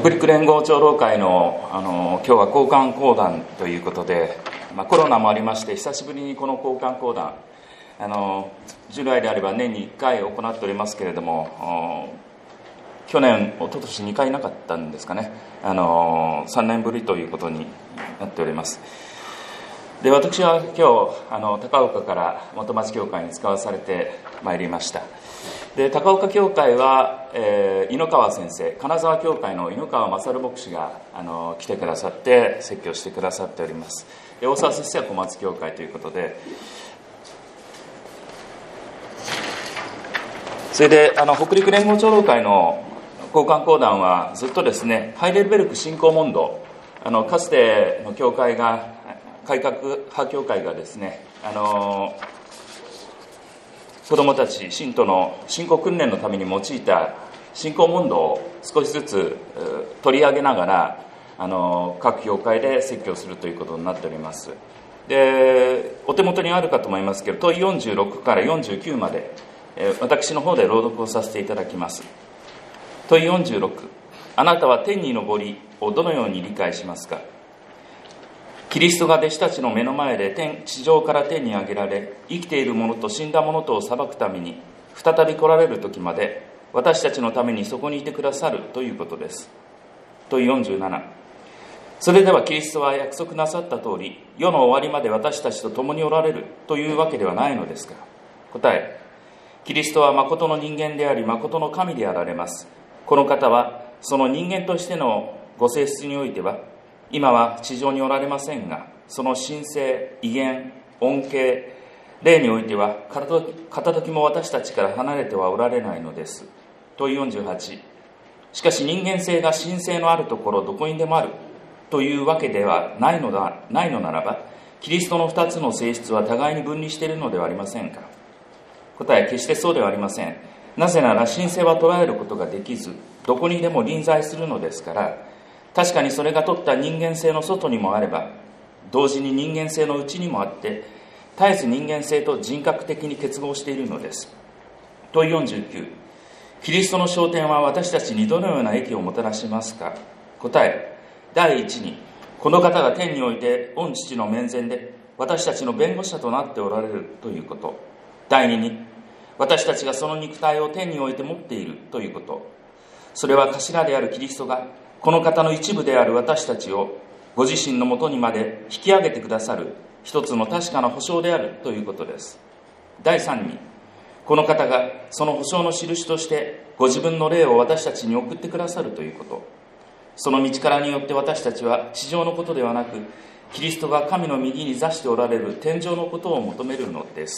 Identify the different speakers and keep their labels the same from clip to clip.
Speaker 1: 北陸連合長老会の、今日は交換講談ということで、コロナもありまして久しぶりにこの交換講談、従来であれば年に1回行っておりますけれども、去年一昨年2回なかったんですかね、3年ぶりということになっております。で、私は今日高岡から元町教会に使わされてまいりました。で、高岡教会は、井ノ川先生、金沢教会の井ノ川勝牧師が来てくださって説教してくださっております。で、大沢先生は小松教会ということで、それで北陸連合長老会の交換講談はずっとですね、ハイデルベルク信仰問答、かつての教会が、改革派教会がですね、子どもたち信徒の信仰訓練のために用いた信仰問答を少しずつ取り上げながら各教会で説教するということになっております。で、お手元にあるかと思いますけど、問い46から49まで私の方で朗読をさせていただきます。問い46、あなたは天に昇りをどのように理解しますか。キリストが弟子たちの目の前で地上から天に上げられ、生きている者と死んだ者とを裁くために再び来られる時まで私たちのためにそこにいてくださるということです。問い47、それではキリストは約束なさった通り世の終わりまで私たちと共におられるというわけではないのですか。答え、キリストは誠の人間であり誠の神であられます。この方はその人間としてのご性質においては今は地上におられませんが、その神性、威厳、恩恵、霊においては片時も私たちから離れてはおられないのです。問い48、しかし人間性が神性のあるところどこにでもあるというわけではないのならば、キリストの2つの性質は互いに分離しているのではありませんか。答え、決してそうではありません。なぜなら神性は捉えることができずどこにでも臨在するのですから、確かにそれが取った人間性の外にもあれば同時に人間性の内にもあって、絶えず人間性と人格的に結合しているのです。問い49、キリストの昇天は私たちにどのような益をもたらしますか。答え、第一にこの方が天において御父の面前で私たちの弁護者となっておられるということ。第二に私たちがその肉体を天において持っているということ。それは頭であるキリストがこの方の一部である私たちをご自身のもとにまで引き上げてくださる一つの確かな保証であるということです。第三にこの方がその保証の印としてご自分の霊を私たちに送ってくださるということ。その道からによって私たちは地上のことではなくキリストが神の右に座しておられる天上のことを求めるのです。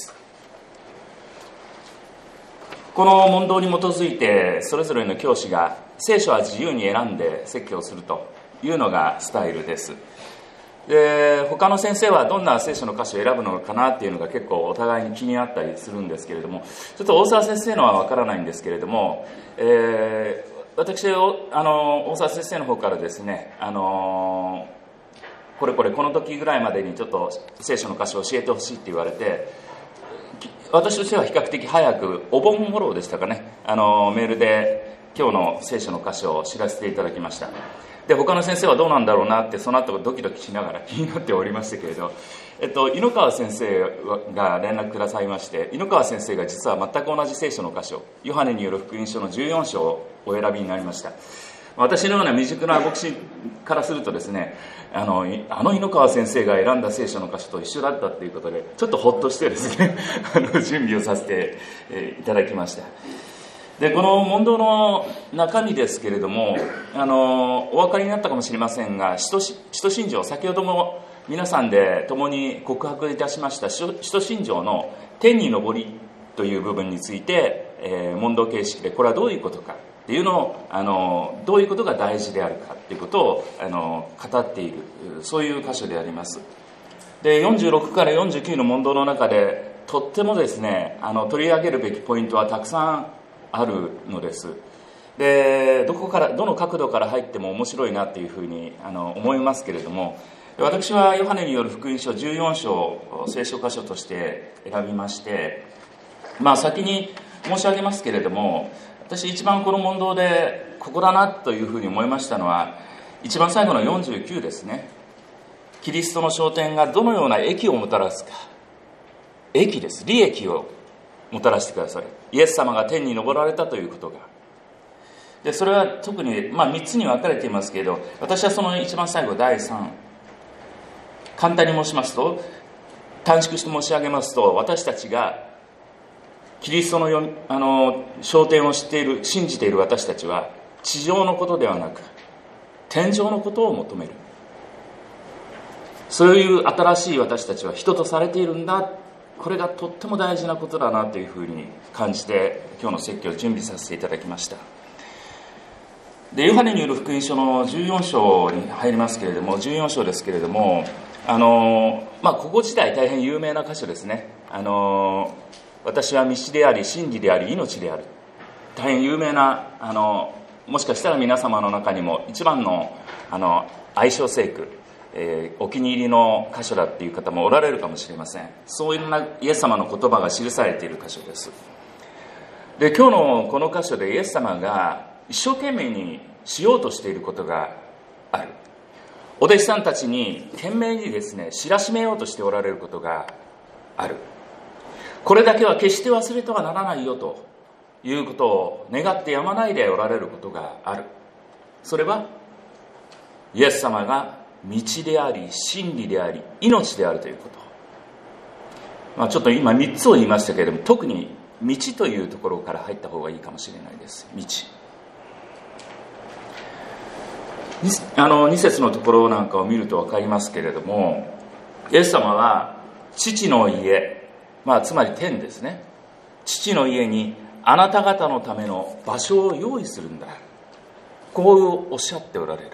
Speaker 1: この問答に基づいてそれぞれの教師が聖書は自由に選んで説教するというのがスタイルです。で、他の先生はどんな聖書の箇所を選ぶのかなっていうのが結構お互いに気になったりするんですけれども、ちょっと大沢先生のは分からないんですけれども、私大沢先生の方からですね、これこの時ぐらいまでにちょっと聖書の箇所を教えてほしいって言われて、私としては比較的早くお盆頃でしたかね、メールで今日の聖書の箇所を知らせていただきました。で、他の先生はどうなんだろうなってその後ドキドキしながら気になっておりましたけれど、井ノ川先生が連絡くださいまして、井ノ川先生が実は全く同じ聖書の箇所、ヨハネによる福音書の14章をお選びになりました。私のような未熟な牧師からするとですね、井ノ川先生が選んだ聖書の箇所と一緒だったということでちょっとほっとしてですね準備をさせていただきました。で、この問答の中身ですけれども、お分かりになったかもしれませんが、使徒信条、先ほども皆さんで共に告白いたしました使徒信条の天に昇りという部分について、問答形式でこれはどういうことかっていうのをどういうことが大事であるかっていうことを語っている、そういう箇所であります。で、46から49の問答の中でとってもですね、取り上げるべきポイントはたくさんあるのです。で、どの角度から入っても面白いなっていうふうに思いますけれども、私はヨハネによる福音書14章を聖書箇所として選びまして、先に申し上げますけれども、私一番この問答でここだなというふうに思いましたのは、一番最後の49ですね。キリストの昇天がどのような益をもたらすか。益です。利益をもたらしてくださる。イエス様が天に昇られたということが。でそれは特に、3つに分かれていますけれど、私はその一番最後第3、簡単に申しますと、短縮して申し上げますと、私たちがキリストの昇天を知っている、信じている私たちは、地上のことではなく天上のことを求める。そういう新しい私たちは人とされているんだ。これがとっても大事なことだなというふうに感じて、今日の説教を準備させていただきました。でヨハネによる福音書の14章に入りますけれども、14章ですけれども、ここ自体大変有名な箇所ですね。私は道であり真理であり命である、大変有名なもしかしたら皆様の中にも一番の愛称聖句、お気に入りの箇所だっていう方もおられるかもしれません。そういうイエス様の言葉が記されている箇所です。で今日のこの箇所でイエス様が一生懸命にしようとしていることがある。お弟子さんたちに懸命にですね、知らしめようとしておられることがある。これだけは決して忘れてはならないよということを願ってやまないでおられることがある。それはイエス様が道であり真理であり命であるということ。ちょっと今3つを言いましたけれども、特に道というところから入った方がいいかもしれないです。道。2節のところなんかを見ると分かりますけれども、イエス様は父の家、つまり天ですね、父の家にあなた方のための場所を用意するんだ、こうおっしゃっておられる。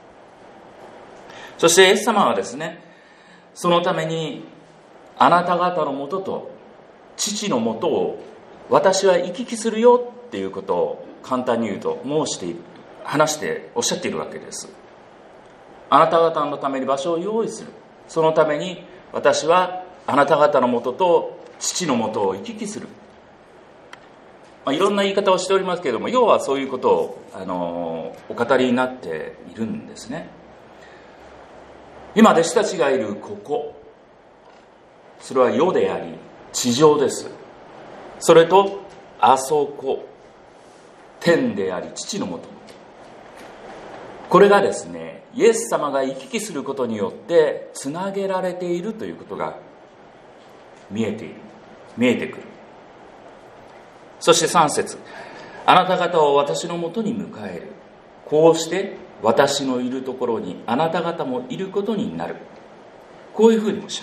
Speaker 1: そしてイエス様はですね、そのためにあなた方のもとと父のもとを私は行き来するよっていうことを簡単に言うと話しておっしゃっているわけです。あなた方のために場所を用意する。そのために私はあなた方のもとと父のもとを行き来する。いろんな言い方をしておりますけれども、要はそういうことをお語りになっているんですね。今弟子たちがいるここ、それは世であり地上です。それとあそこ、天であり父のもと、これがですね、イエス様が行き来することによってつなげられているということが見えてくる。そして3節、あなた方を私のもとに迎える。こうして私のいるところにあなた方もいることになる。こういうふうにおっしゃった。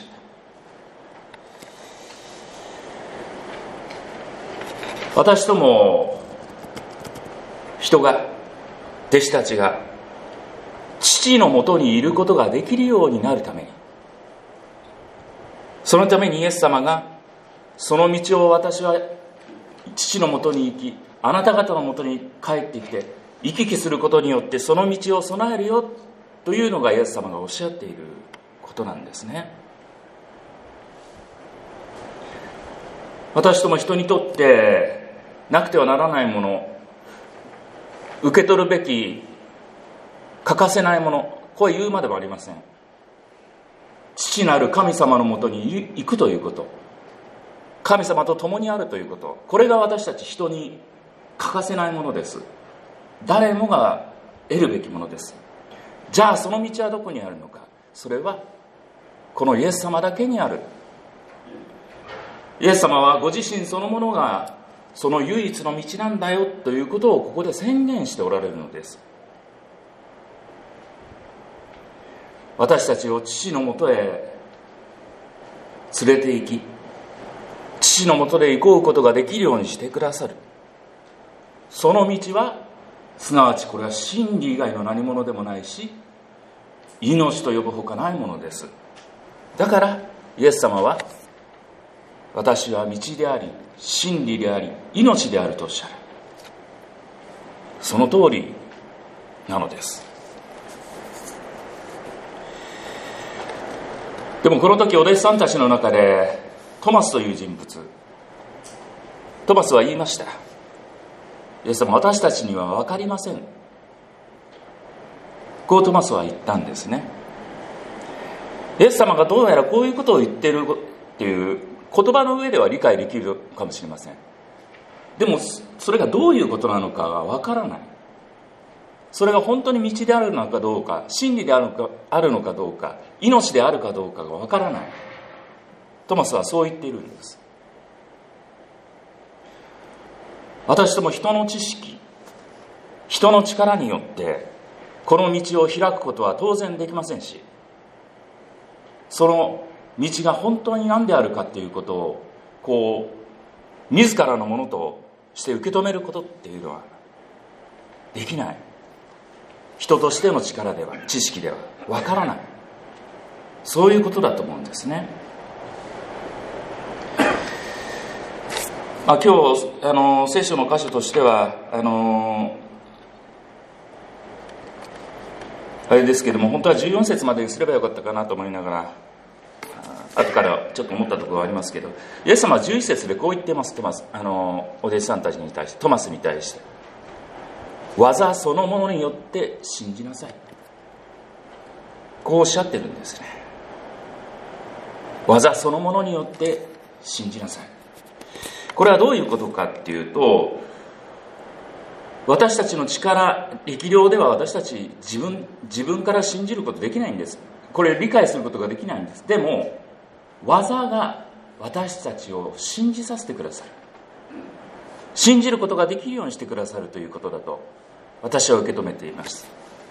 Speaker 1: 私とも人が、弟子たちが父のもとにいることができるようになるために、そのためにイエス様がその道を私は父のもとに行き、あなた方のもとに帰ってきて行き来することによってその道を備えるよというのがイエス様がおっしゃっていることなんですね。私とも人にとってなくてはならないもの、受け取るべき欠かせないもの、これ言うまでもありません。父なる神様のもとに行くということ、神様と共にあるということ、これが私たち人に欠かせないものです。誰もが得るべきものです。じゃあその道はどこにあるのか。それはこのイエス様だけにある。イエス様はご自身そのものがその唯一の道なんだよということをここで宣言しておられるのです。私たちを父のもとへ連れて行き、父のもとで行こうことができるようにしてくださる。その道はすなわちこれは真理以外の何者でもないし、命と呼ぶほかないものです。だからイエス様は私は道であり真理であり命であるとおっしゃる。その通りなのです。でもこの時お弟子さんたちの中でトマスという人物、トマスは言いました。イエス様、私たちには分かりません。 こうトマスは言ったんですね。イエス様がどうやらこういうことを言っているっていう言葉の上では理解できるかもしれません。でもそれがどういうことなのかがわからない。それが本当に道であるのかどうか、真理であるのかどうか、命であるかどうかがわからない。トマスはそう言っているんです。私ども人の知識、人の力によってこの道を開くことは当然できませんし、その道が本当に何であるかっていうことを自らのものとして受け止めることっていうのはできない。人としての力では、知識ではわからない。そういうことだと思うんですね。今日聖書の箇所としてはあれですけども、本当は14節までにすればよかったかなと思いながら、後からちょっと思ったところがありますけど、イエス様は11節でこう言っています。お弟子さんたちに対して、トマスに対して、技そのものによって信じなさい、こうおっしゃってるんですね。技そのものによって信じなさい。これはどういうことかっていうと、私たちの力、力量では私たち自分から信じることできないんです。これ理解することができないんです。でも技が私たちを信じさせてくださる、信じることができるようにしてくださるということだと私は受け止めています。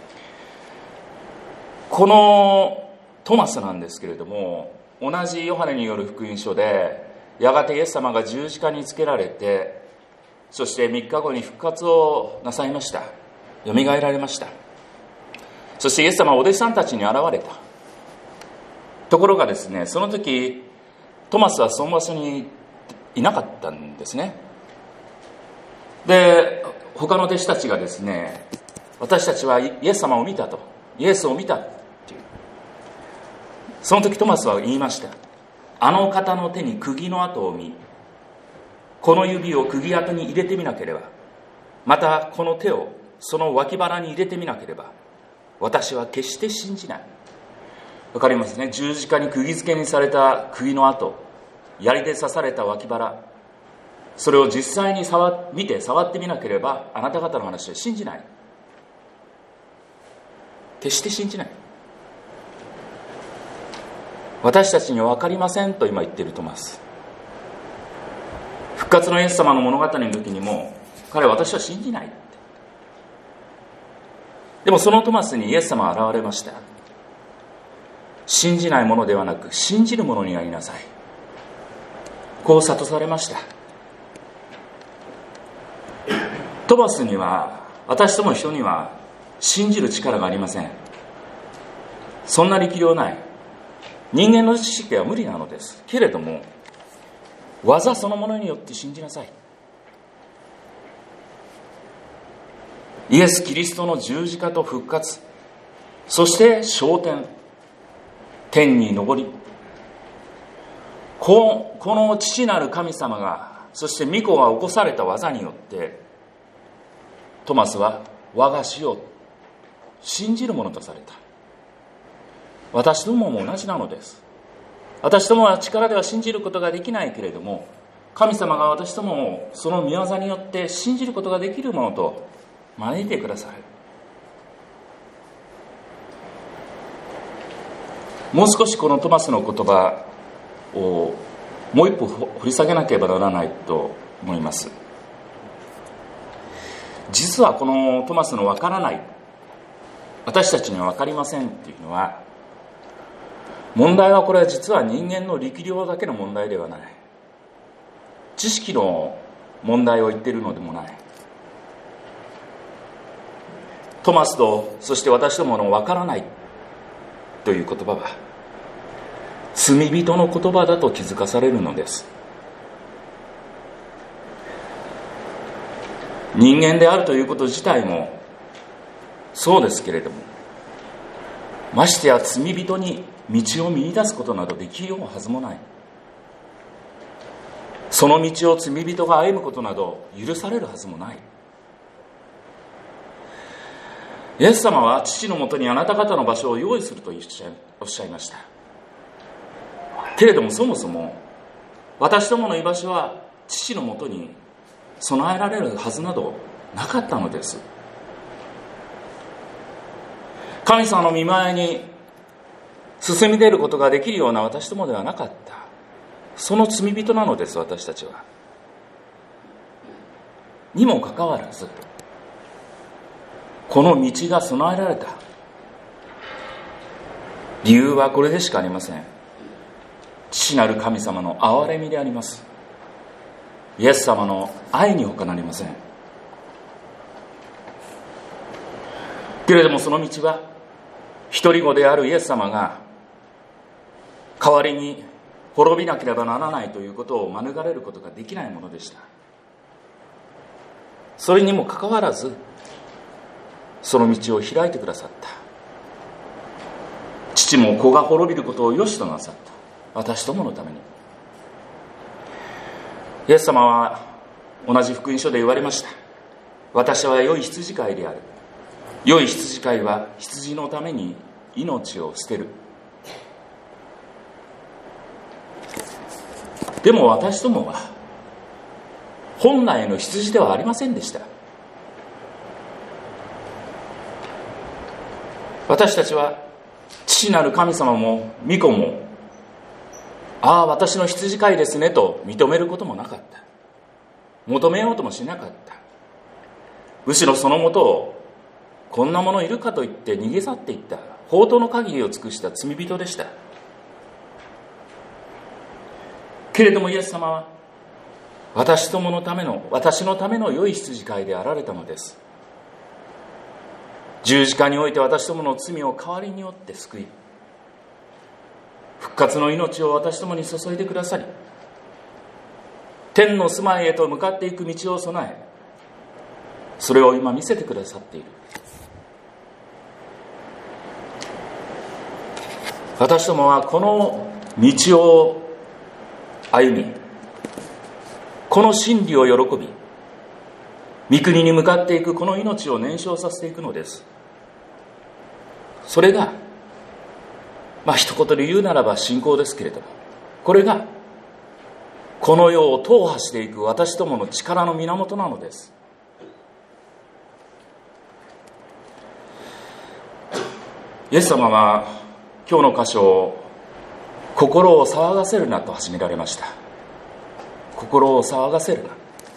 Speaker 1: このトマスなんですけれども、同じヨハネによる福音書で、やがてイエス様が十字架につけられて、そして3日後に復活をなさいました。よみがえられました。そしてイエス様はお弟子さんたちに現れた。ところがですね、その時トマスはその場所にいなかったんですね。で、他の弟子たちがですね、私たちはイエス様を見たと、イエスを見たっていう。その時トマスは言いました。あの方の手に釘の跡を見、この指を釘跡に入れてみなければ、またこの手をその脇腹に入れてみなければ、私は決して信じない。わかりますね。十字架に釘付けにされた釘の跡、槍で刺された脇腹、それを実際に触ってみなければ、あなた方の話は信じない。決して信じない。私たちには分かりませんと今言っているトマス。復活のイエス様の物語の時にも、彼は私は信じないって。でもそのトマスにイエス様は現れました。信じないものではなく信じるものになりなさい、こう諭されました。トマスには、私ども人には信じる力がありません。そんな力量ない。人間の知識は無理なのです。けれども技そのものによって信じなさい。イエス・キリストの十字架と復活、そして昇天、天に昇り、この父なる神様が、そして御子が起こされた技によって、トマスは我が死を信じるものとされた。私どもも同じなのです。私どもは力では信じることができないけれども、神様が私どもをその御業によって信じることができるものと招いてくださる。もう少しこのトマスの言葉をもう一歩掘り下げなければならないと思います。実はこのトマスの分からない、私たちには分かりませんっていうのは、問題はこれは実は人間の力量だけの問題ではない、知識の問題を言っているのでもない。トマスとそして私どもの分からないという言葉は罪人の言葉だと気づかされるのです。人間であるということ自体もそうですけれども、ましてや罪人に道を見出すことなどできようはずもない。その道を罪人が歩むことなど許されるはずもない。 イエス様は父のもとにあなた方の場所を用意するとおっしゃいました。けれどもそもそも私どもの居場所は父のもとに備えられるはずなどなかったのです。神様の御前に進み出ることができるような私どもではなかった。その罪人なのです、私たちは。にもかかわらずこの道が備えられた理由はこれでしかありません。父なる神様の憐れみであります。イエス様の愛に他なりません。けれどもその道は一人子であるイエス様が代わりに滅びなければならないということを免れることができないものでした。それにもかかわらずその道を開いてくださった。父も子が滅びることを良しとなさった。私どものために。イエス様は同じ福音書で言われました。私は良い羊飼いである。良い羊飼いは羊のために命を捨てる。でも私どもは本来の羊ではありませんでした。私たちは父なる神様も御子もああ私の羊飼いですねと認めることもなかった。求めようともしなかった。むしろそのもとをこんなものいるかと言って逃げ去っていった法度の限りを尽くした罪人でした。けれどもイエス様は私のための良い羊飼いであられたのです。十字架において私どもの罪を代わりによって救い、復活の命を私どもに注いでくださり、天の住まいへと向かっていく道を備え、それを今見せてくださっている。私どもはこの道を歩み、この真理を喜び、御国に向かっていくこの命を燃焼させていくのです。それが一言で言うならば信仰ですけれども、これがこの世を踏破していく私どもの力の源なのです。イエス様は今日の箇所を心を騒がせるなと始められました。心を騒がせるな。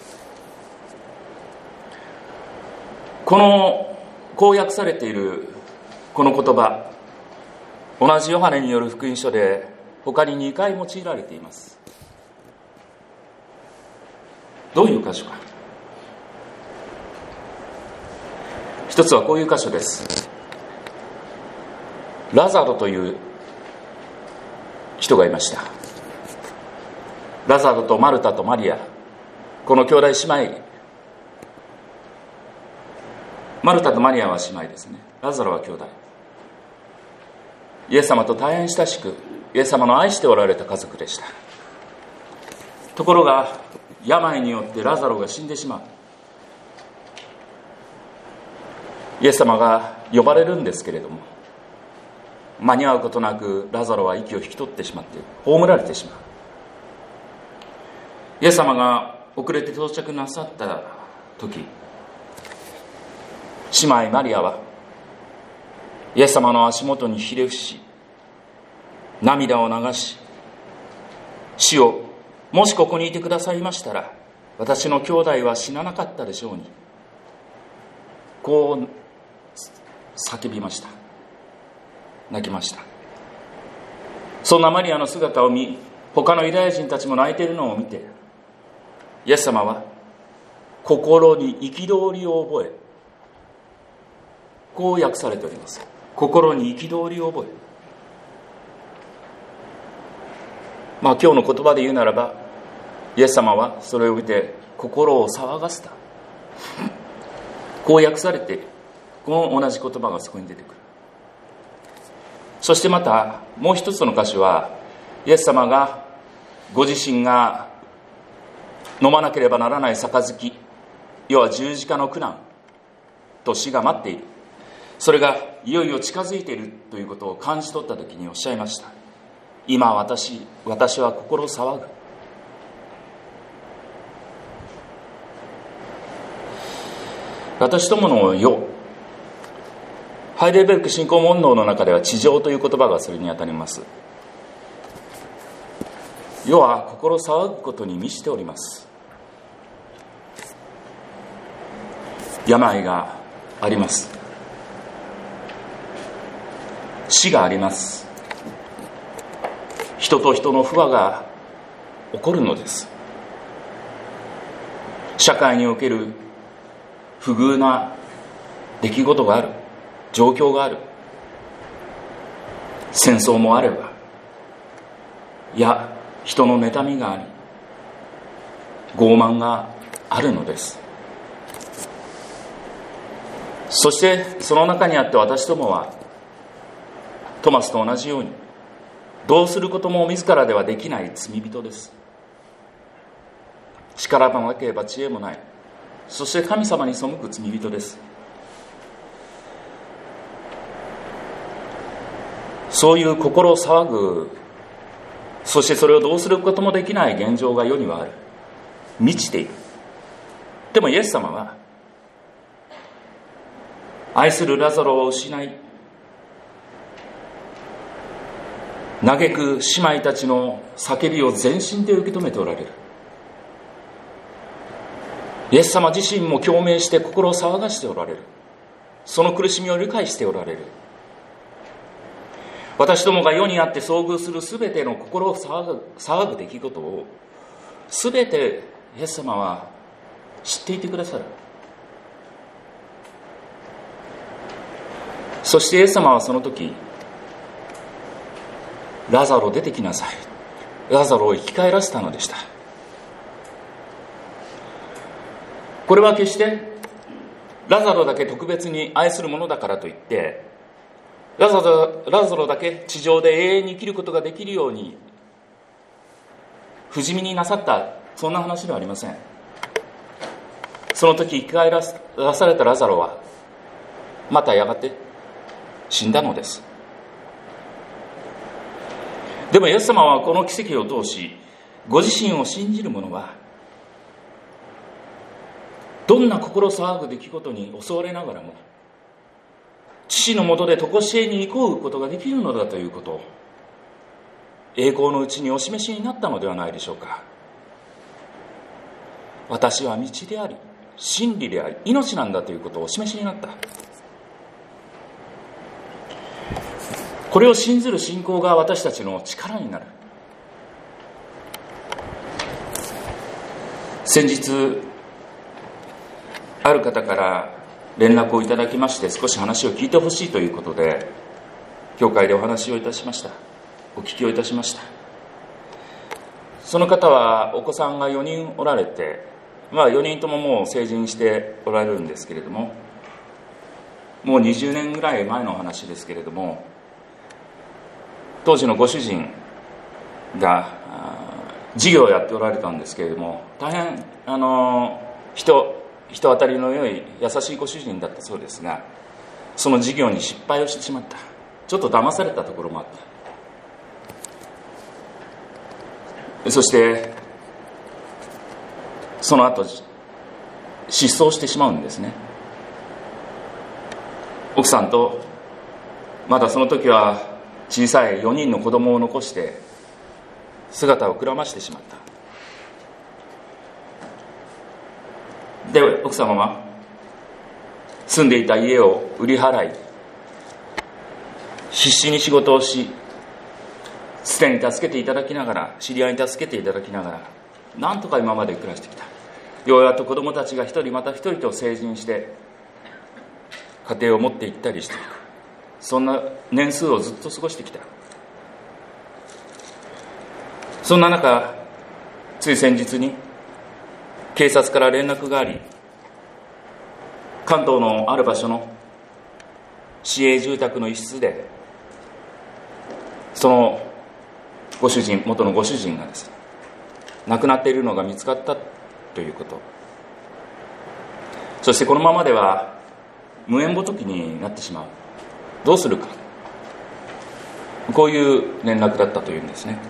Speaker 1: この公約されているこの言葉、同じヨハネによる福音書で他に2回用いられています。どういう箇所か。一つはこういう箇所です。ラザロという人がいました。ラザロとマルタとマリア、この兄弟姉妹。マルタとマリアは姉妹ですね。ラザロは兄弟。イエス様と大変親しく、イエス様の愛しておられた家族でした。ところが病によってラザロが死んでしまう。イエス様が呼ばれるんですけれども、間に合うことなくラザロは息を引き取ってしまって葬られてしまう。イエス様が遅れて到着なさった時、姉妹マリアはイエス様の足元にひれ伏し、涙を流し、主よ、もしここにいてくださいましたら私の兄弟は死ななかったでしょうに、こう叫びました。泣きました。そんなマリアの姿を見、他のユダヤ人たちも泣いているのを見て、イエス様は心に憤りを覚え、こう訳されております。心に憤りを覚え、今日の言葉で言うならば、イエス様はそれを見て心を騒がせた、こう訳されて、この同じ言葉がそこに出てくる。そしてまたもう一つの箇所は、イエス様がご自身が飲まなければならない杯、要は十字架の苦難と死が待っている。 それがいよいよ近づいているということを感じ取った時におっしゃいました。今私は心騒ぐ。私どもの世、ハイデルベルク信仰問答の中では地上という言葉がそれにあたります。世は心騒ぐことに満ちております。病があります。死があります。人と人の不和が起こるのです。社会における不遇な出来事がある、状況がある。戦争もあれば、いや人の妬みがあり、傲慢があるのです。そしてその中にあって私どもはトマスと同じようにどうすることも自らではできない罪人です。力もなければ知恵もない、そして神様に背く罪人です。そういう心騒ぐ、そしてそれをどうすることもできない現状が世にはある。満ちている。でもイエス様は愛するラザロを失い、嘆く姉妹たちの叫びを全身で受け止めておられる。イエス様自身も共鳴して心を騒がしておられる。その苦しみを理解しておられる。私どもが世にあって遭遇するすべての心を騒ぐ出来事をすべてイエス様は知っていてくださる。そしてイエス様はその時、ラザロ出てきなさい、ラザロを生き返らせたのでした。これは決してラザロだけ特別に愛するものだからといってラザロだけ地上で永遠に生きることができるように不死身になさった、そんな話ではありません。その時生き返らされたラザロはまたやがて死んだのです。でもイエス様はこの奇跡を通し、ご自身を信じる者はどんな心騒ぐ出来事に襲われながらも父の下で常しえに憩うことができるのだということを栄光のうちにお示しになったのではないでしょうか。私は道であり真理であり命なんだということをお示しになった。これを信ずる信仰が私たちの力になる。先日ある方から連絡をいただきまして、少し話を聞いてほしいということで教会でお話をいたしました。お聞きをいたしました。その方はお子さんが4人おられて、4人とももう成人しておられるんですけれども、もう20年ぐらい前の話ですけれども、当時のご主人が事業をやっておられたんですけれども、大変人当たりの良い優しいご主人だったそうですが、その事業に失敗をしてしまった。ちょっと騙されたところもあった。そしてその後失踪してしまうんですね。奥さんとまだその時は小さい4人の子供を残して姿をくらましてしまった。で奥様は住んでいた家を売り払い、必死に仕事をし、すでに助けていただきながら、知り合いに助けていただきながら、なんとか今まで暮らしてきた。ようやっと子供たちが一人また一人と成人して家庭を持っていったりしていく。そんな年数をずっと過ごしてきた。そんな中、つい先日に警察から連絡があり、関東のある場所の市営住宅の一室でそのご主人、元のご主人がですね、亡くなっているのが見つかったということ。そしてこのままでは無縁仏になってしまう。どうするか、こういう連絡だったというんですね。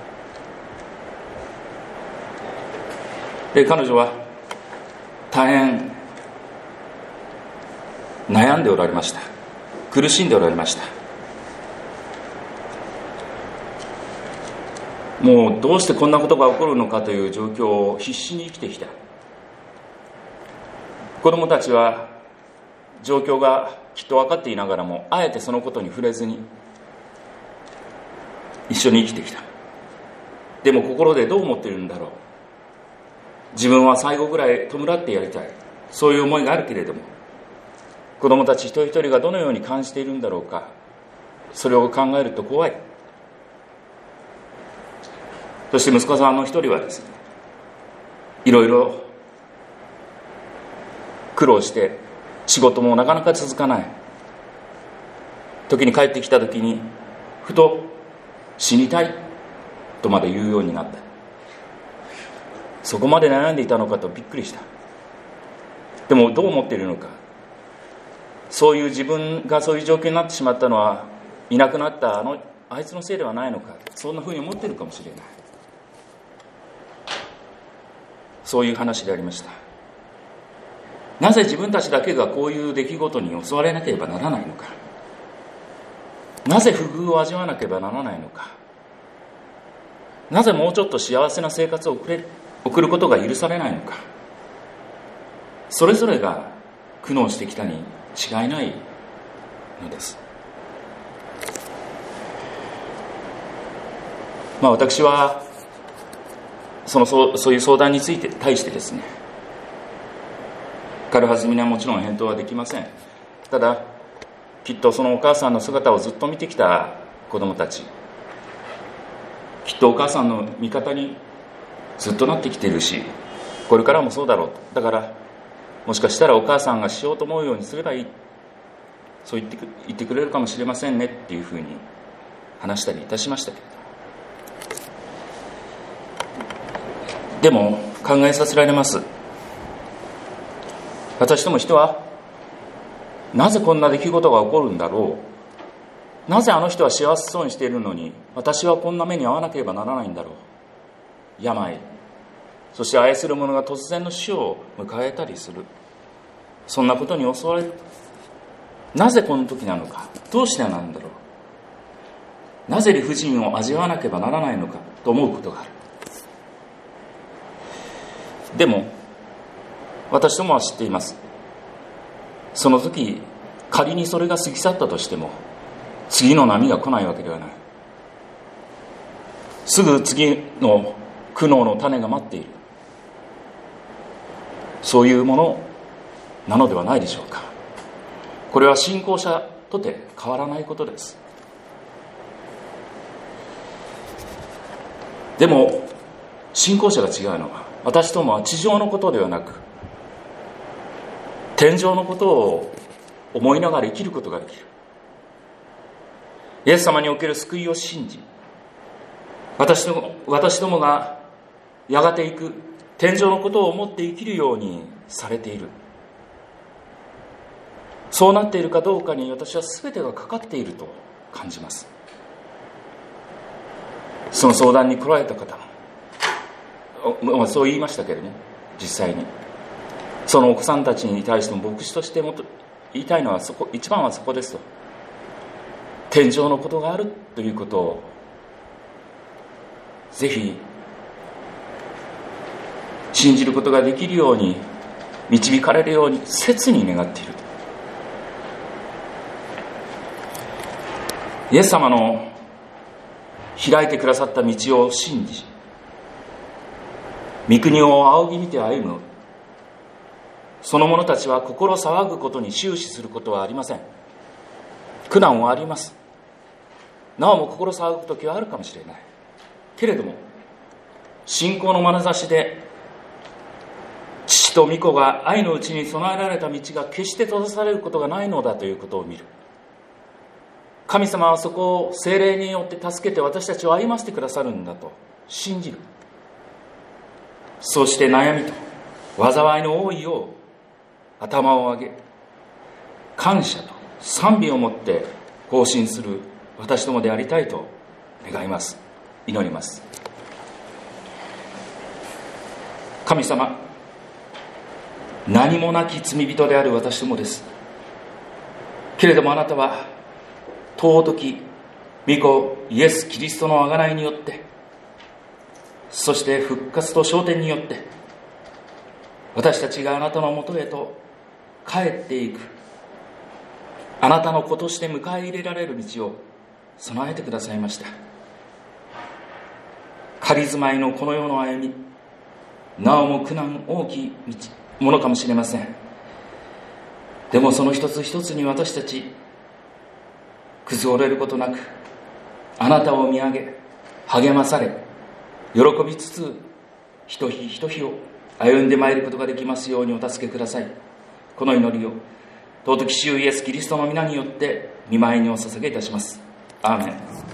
Speaker 1: で、彼女は大変悩んでおられました。苦しんでおられました。もうどうしてこんなことが起こるのかという状況を必死に生きてきた。子供たちは状況がきっと分かっていながらも、あえてそのことに触れずに一緒に生きてきた。でも心でどう思っているんだろう。自分は最後ぐらい弔ってやりたい、そういう思いがあるけれども、子供たち一人一人がどのように感じているんだろうか、それを考えると怖い。そして息子さんの一人はですね、いろいろ苦労して仕事もなかなか続かない時に、帰ってきた時にふと死にたいとまで言うようになった。そこまで悩んでいたのかとびっくりした。でもどう思っているのか、そういう自分がそういう状況になってしまったのはいなくなったあいつのせいではないのか、そんなふうに思っているかもしれない。そういう話でありました。なぜ自分たちだけがこういう出来事に襲われなければならないのか、なぜ不遇を味わわなければならないのか、なぜもうちょっと幸せな生活を送ることが許されないのか、それぞれが苦悩してきたに違いないのです。私はそういう相談に対してですね、軽はずみにはもちろん返答はできません。ただきっとそのお母さんの姿をずっと見てきた子供たち、きっとお母さんの味方にずっとなってきているし、これからもそうだろうと。だからもしかしたらお母さんがしようと思うようにすればいい、そう言ってくれるかもしれませんねっていうふうに話したりいたしましたけれど、でも考えさせられます。私ども人はなぜこんな出来事が起こるんだろう、なぜあの人は幸せそうにしているのに私はこんな目に遭わなければならないんだろう。病、そして愛する者が突然の死を迎えたりする、そんなことに襲われる。なぜこの時なのか、どうしてなんだろう、なぜ理不尽を味わわなければならないのかと思うことがある。でも私どもは知っています。その時仮にそれが過ぎ去ったとしても次の波が来ないわけではない。すぐ次の苦悩の種が待っている、そういうものなのではないでしょうか。これは信仰者とて変わらないことです。でも信仰者が違うのは、私どもは地上のことではなく天上のことを思いながら生きることができる。イエス様における救いを信じ、私どもがやがて行く天上のことを思って生きるようにされている。そうなっているかどうかに私は全てがかかっていると感じます。その相談に来られた方もそう言いましたけれども、実際にそのお子さんたちに対しても牧師としても言いたいのは一番はそこですと。天上のことがあるということをぜひ信じることができるように、導かれるように切に願っている。イエス様の開いてくださった道を信じ、御国を仰ぎ見て歩むその者たちは心騒ぐことに終始することはありません。苦難はあります。なおも心騒ぐ時はあるかもしれないけれども、信仰の眼差しで父と御子が愛のうちに備えられた道が決して閉ざされることがないのだということを見る。神様はそこを聖霊によって助けて私たちを歩ませてくださるんだと信じる。そして悩みと災いの多いよう頭を上げ、 感謝と賛美をもって行進する私どもでありたいと願います。祈ります。神様、何もなき罪人である私どもです。けれどもあなたは尊き御子イエス・キリストの贖いによって、そして復活と昇天によって、私たちがあなたのもとへと帰っていく、あなたの子として迎え入れられる道を備えてくださいました。仮住まいのこの世の歩み、なおも苦難大きいものかもしれません。でもその一つ一つに私たち崩れることなく、あなたを見上げ励まされ喜びつつ、一日一日を歩んでまいることができますようにお助けください。この祈りを尊き主イエス・キリストの皆によって御前にお捧げいたします。アーメン。